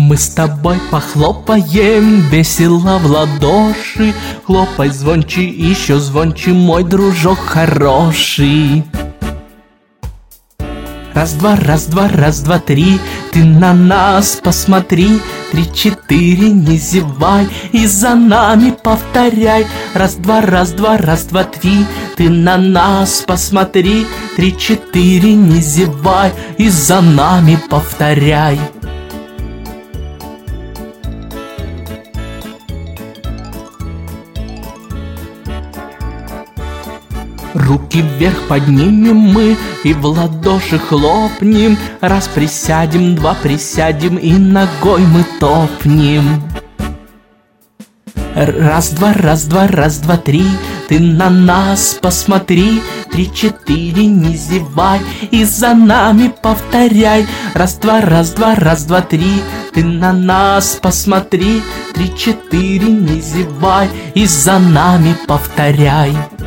Мы с тобой похлопаем весело в ладоши. Хлопай звонче, еще звонче, мой дружок хороший. Раз, два, раз, два, раз, два, три, ты на нас посмотри. 3, 4, не зевай и за нами повторяй. Раз, два, раз, два, раз, два, три, ты на нас посмотри. 3, 4, не зевай и за нами повторяй. Руки вверх поднимем мы и в ладоши хлопнем. Раз присядем, два присядем и ногой мы топнем. Раз, два, раз, два, раз, два, три, ты на нас посмотри. 3, 4, не зевай и за нами повторяй. Раз, два, раз, два, раз, два, три, ты на нас посмотри. 3, 4, не зевай и за нами повторяй.